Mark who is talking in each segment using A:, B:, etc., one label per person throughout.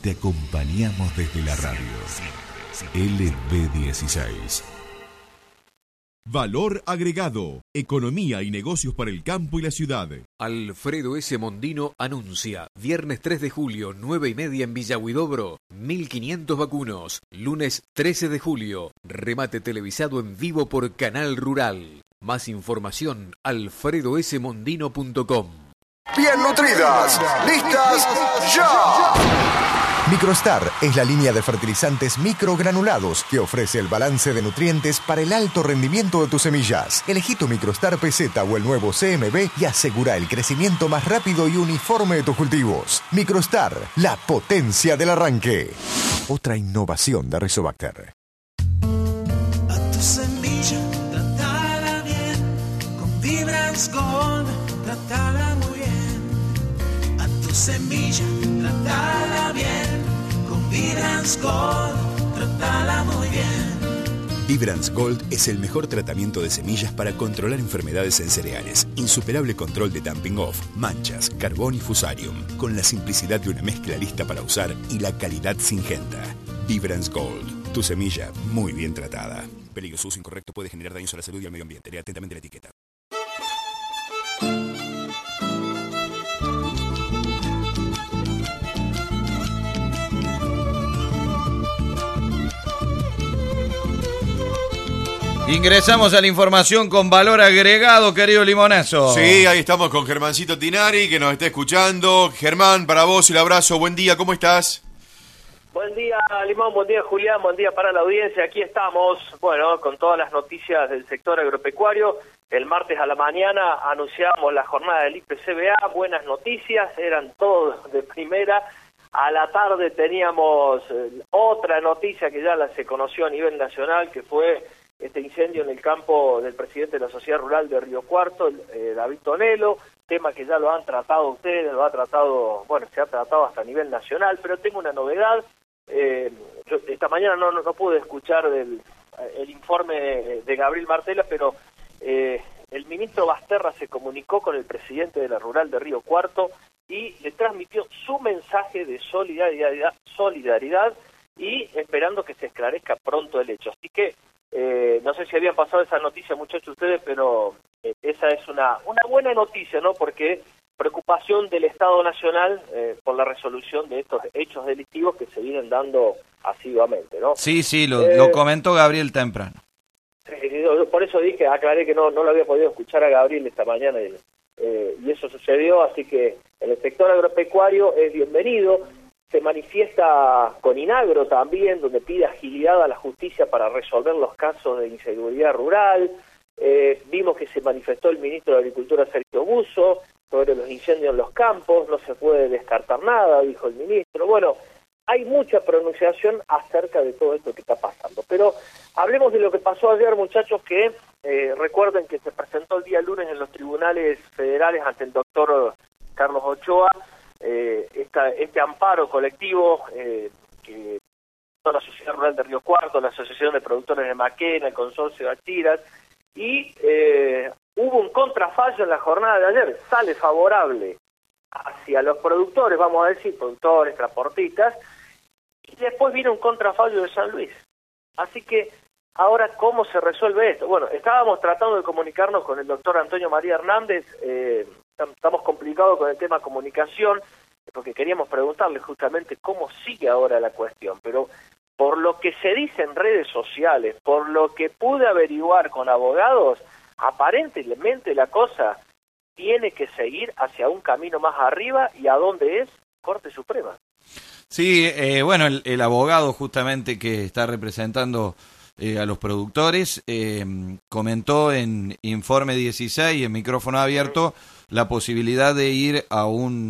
A: te acompañamos desde la radio. LB16.
B: Valor agregado, economía y negocios para el campo y la ciudad.
C: Alfredo S. Mondino anuncia, viernes 3 de julio, 9:30 en Villa Huidobro, 1500 vacunos. Lunes 13 de julio, remate televisado en vivo por Canal Rural. Más información, alfredosmondino.com.
D: Bien nutridas, listas, ya. Microstar es la línea de fertilizantes microgranulados que ofrece el balance de nutrientes para el alto rendimiento de tus semillas. Elegí tu Microstar PZ o el nuevo CMB y asegura el crecimiento más rápido y uniforme de tus cultivos. Microstar, la potencia del arranque. Otra innovación de Rizobacter.
E: A tu semilla, tratala bien. Con Vibrance Gold, tratala muy bien. A tu semilla, tratala bien. Con Vibrance Gold, tratala muy bien.
F: Vibrance Gold es el mejor tratamiento de semillas para controlar enfermedades en cereales. Insuperable control de dumping off, manchas, carbón y fusarium. Con la simplicidad de una mezcla lista para usar y la calidad singenta. Vibrance Gold, tu semilla muy bien tratada. Peligro, su uso incorrecto puede generar daños a la salud y al medio ambiente. Lea atentamente la etiqueta.
G: Ingresamos a la información con valor agregado, querido Limonazo.
H: Sí, ahí estamos con Germancito Tinari, que nos está escuchando. Germán, para vos el abrazo, buen día, ¿cómo estás?
I: Buen día, Limón, buen día, Julián, buen día para la audiencia. Aquí estamos, bueno, con todas las noticias del sector agropecuario. El martes a la mañana anunciamos la jornada del IPCBA, buenas noticias, eran todos de primera. A la tarde teníamos otra noticia que ya se conoció a nivel nacional, que fue este incendio en el campo del presidente de la Sociedad Rural de Río Cuarto, David Tonelo, tema que ya lo han tratado ustedes, lo ha tratado, bueno, se ha tratado hasta a nivel nacional, pero tengo una novedad. Yo esta mañana no pude escuchar el informe de Gabriel Martela, pero el ministro Basterra se comunicó con el presidente de la Rural de Río Cuarto y le transmitió su mensaje de solidaridad y esperando que se esclarezca pronto el hecho. Así que no sé si habían pasado esa noticia, muchachos, ustedes, pero esa es una buena noticia, ¿no? Porque preocupación del Estado Nacional por la resolución de estos hechos delictivos que se vienen dando asiduamente, ¿no?
G: Sí, lo comentó Gabriel temprano.
I: Por eso aclaré que no lo había podido escuchar a Gabriel esta mañana y eso sucedió, así que el sector agropecuario es bienvenido. Se manifiesta con Inagro también, donde pide agilidad a la justicia para resolver los casos de inseguridad rural. Vimos que se manifestó el ministro de Agricultura, Sergio Busso, sobre los incendios en los campos. No se puede descartar nada, dijo el ministro. Bueno, hay mucha pronunciación acerca de todo esto que está pasando. Pero hablemos de lo que pasó ayer, muchachos, que recuerden que se presentó el día lunes en los tribunales federales ante el doctor Carlos Ochoa, este amparo colectivo que la Sociedad Rural de Río Cuarto, la Asociación de Productores de Maquena, el Consorcio de Achiras, y hubo un contrafallo en la jornada de ayer, sale favorable hacia los productores, vamos a decir, productores, transportistas, y después viene un contrafallo de San Luis. Así que, ahora, ¿cómo se resuelve esto? Bueno, estábamos tratando de comunicarnos con el doctor Antonio María Hernández, estamos complicados con el tema comunicación, porque queríamos preguntarle justamente cómo sigue ahora la cuestión, pero por lo que se dice en redes sociales, por lo que pude averiguar con abogados, aparentemente la cosa tiene que seguir hacia un camino más arriba, ¿y a dónde es? Corte Suprema.
G: Sí, bueno, el abogado justamente que está representando a los productores comentó en Informe 16, en micrófono abierto, la posibilidad de ir a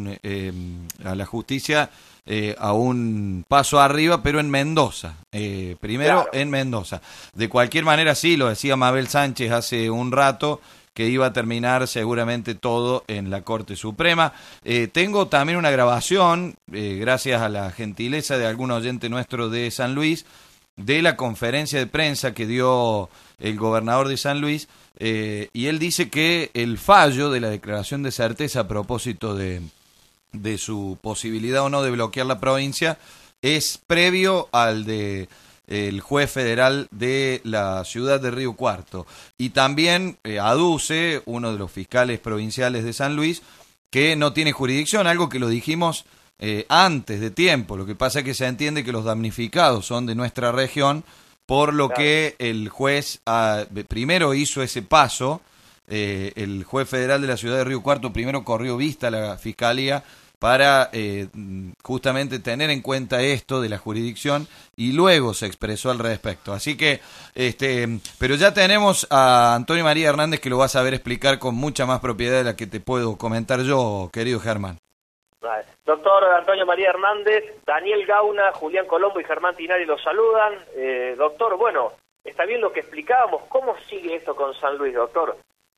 G: la justicia a un paso arriba, pero en Mendoza. Primero claro. En Mendoza. De cualquier manera, sí, lo decía Mabel Sánchez hace un rato, que iba a terminar seguramente todo en la Corte Suprema. Tengo también una grabación, gracias a la gentileza de algún oyente nuestro de San Luis, de la conferencia de prensa que dio el gobernador de San Luis, y él dice que el fallo de la declaración de certeza a propósito de de su posibilidad o no de bloquear la provincia es previo al de el juez federal de la ciudad de Río Cuarto. Y también aduce uno de los fiscales provinciales de San Luis que no tiene jurisdicción, algo que lo dijimos antes de tiempo. Lo que pasa es que se entiende que los damnificados son de nuestra región, por lo que el juez primero hizo ese paso. El juez federal de la ciudad de Río Cuarto primero corrió vista a la fiscalía para justamente tener en cuenta esto de la jurisdicción y luego se expresó al respecto. Así que, pero ya tenemos a Antonio María Hernández que lo va a saber explicar con mucha más propiedad de la que te puedo comentar yo, querido Germán.
I: Doctor Antonio María Hernández, Daniel Gauna, Julián Colombo y Germán Tinari los saludan. Doctor, bueno, está bien lo que explicábamos. ¿Cómo sigue esto con San Luis, doctor?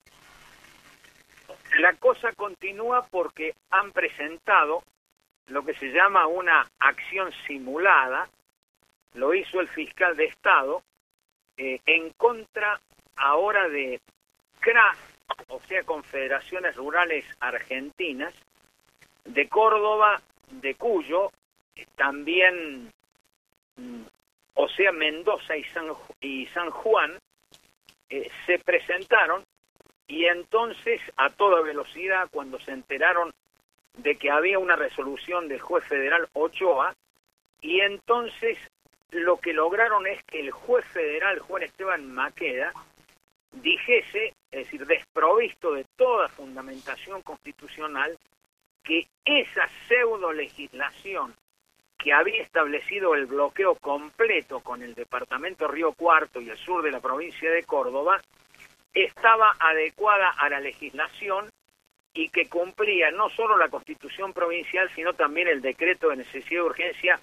J: La cosa continúa porque han presentado lo que se llama una acción simulada, lo hizo el fiscal de Estado, en contra ahora de CRA, o sea, Confederaciones Rurales Argentinas, de Córdoba, de Cuyo, también, o sea, Mendoza y San Juan, se presentaron. Y entonces, a toda velocidad, cuando se enteraron de que había una resolución del juez federal Ochoa, y entonces lo que lograron es que el juez federal, Juan Esteban Maqueda, dijese, es decir, desprovisto de toda fundamentación constitucional, que esa pseudo legislación que había establecido el bloqueo completo con el departamento Río Cuarto y el sur de la provincia de Córdoba, estaba adecuada a la legislación y que cumplía no solo la Constitución provincial, sino también el decreto de necesidad de urgencia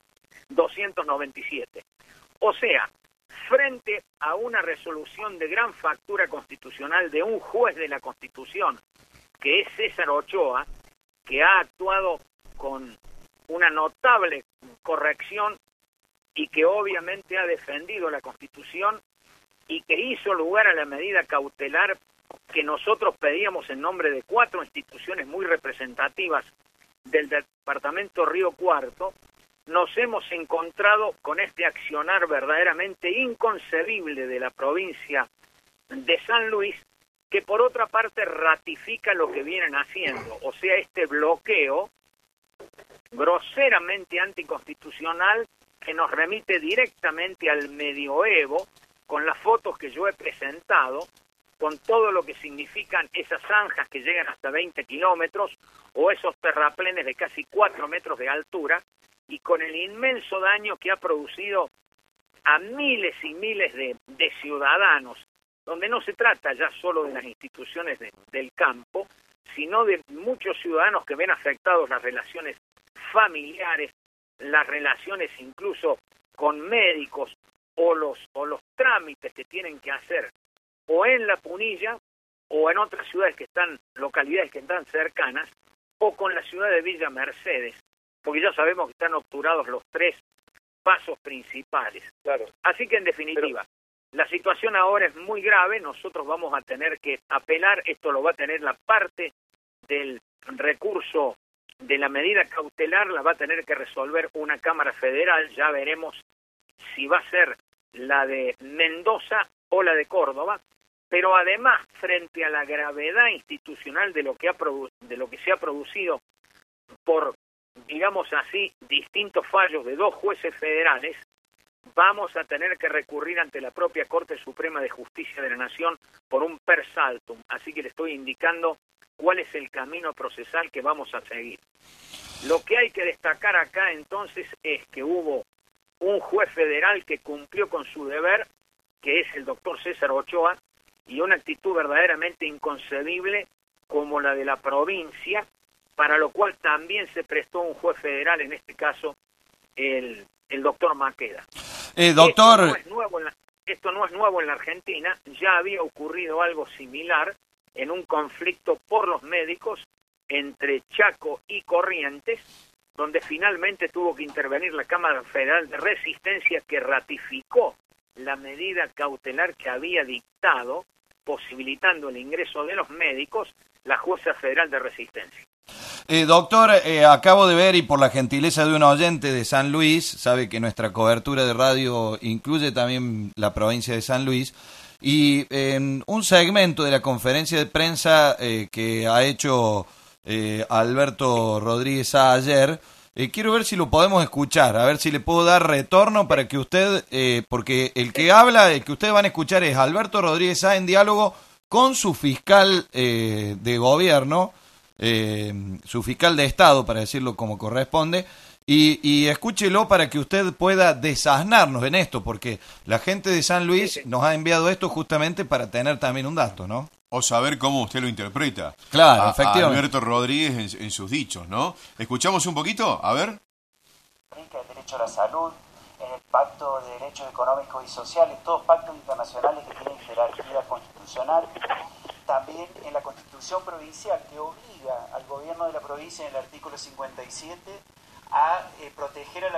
J: 297. O sea, frente a una resolución de gran factura constitucional de un juez de la Constitución, que es César Ochoa, que ha actuado con una notable corrección y que obviamente ha defendido la Constitución, y que hizo lugar a la medida cautelar que nosotros pedíamos en nombre de 4 instituciones muy representativas del departamento Río Cuarto, nos hemos encontrado con este accionar verdaderamente inconcebible de la provincia de San Luis, que por otra parte ratifica lo que vienen haciendo, o sea, este bloqueo groseramente anticonstitucional que nos remite directamente al medioevo, con las fotos que yo he presentado, con todo lo que significan esas zanjas que llegan hasta 20 kilómetros, o esos terraplenes de casi 4 metros de altura, y con el inmenso daño que ha producido a miles y miles de ciudadanos, donde no se trata ya solo de las instituciones del campo, sino de muchos ciudadanos que ven afectados las relaciones familiares, las relaciones incluso con médicos, o los trámites que tienen que hacer o en La Punilla o en otras ciudades localidades que están cercanas, o con la ciudad de Villa Mercedes, porque ya sabemos que están obturados los 3 pasos principales.
I: Claro.
J: Así que en definitiva, la situación ahora es muy grave, nosotros vamos a tener que apelar, esto lo va a tener la parte del recurso de la medida cautelar, la va a tener que resolver una Cámara Federal, ya veremos si va a ser la de Mendoza o la de Córdoba, pero además, frente a la gravedad institucional de lo que se ha producido por, digamos así, distintos fallos de 2 jueces federales, vamos a tener que recurrir ante la propia Corte Suprema de Justicia de la Nación por un per saltum. Así que le estoy indicando cuál es el camino procesal que vamos a seguir. Lo que hay que destacar acá entonces es que hubo un juez federal que cumplió con su deber, que es el doctor César Ochoa, y una actitud verdaderamente inconcebible como la de la provincia, para lo cual también se prestó un juez federal, en este caso el doctor Maqueda.
G: Doctor...
J: Esto no es nuevo en la Argentina, ya había ocurrido algo similar en un conflicto por los médicos entre Chaco y Corrientes, donde finalmente tuvo que intervenir la Cámara Federal de Resistencia, que ratificó la medida cautelar que había dictado, posibilitando el ingreso de los médicos, la jueza federal de Resistencia.
G: Doctor, acabo de ver, y por la gentileza de un oyente de San Luis, sabe que nuestra cobertura de radio incluye también la provincia de San Luis, y en un segmento de la conferencia de prensa que ha hecho Alberto Rodríguez ayer, quiero ver si lo podemos escuchar, a ver si le puedo dar retorno para que usted, porque el que habla, el que ustedes van a escuchar es Alberto Rodríguez en diálogo con su fiscal de gobierno, su fiscal de Estado, para decirlo como corresponde, y escúchelo para que usted pueda desasnarnos en esto, porque la gente de San Luis nos ha enviado esto justamente para tener también un dato, ¿no?
H: O saber cómo usted lo interpreta.
G: Claro, efectivamente.
H: A Alberto Rodríguez en sus dichos, ¿no? ¿Escuchamos un poquito? A ver.
K: El derecho a la salud, en el Pacto de Derechos Económicos y Sociales, todos pactos internacionales que tienen jerarquía constitucional. También en la Constitución Provincial, que obliga al gobierno de la provincia, en el artículo 57, a proteger a la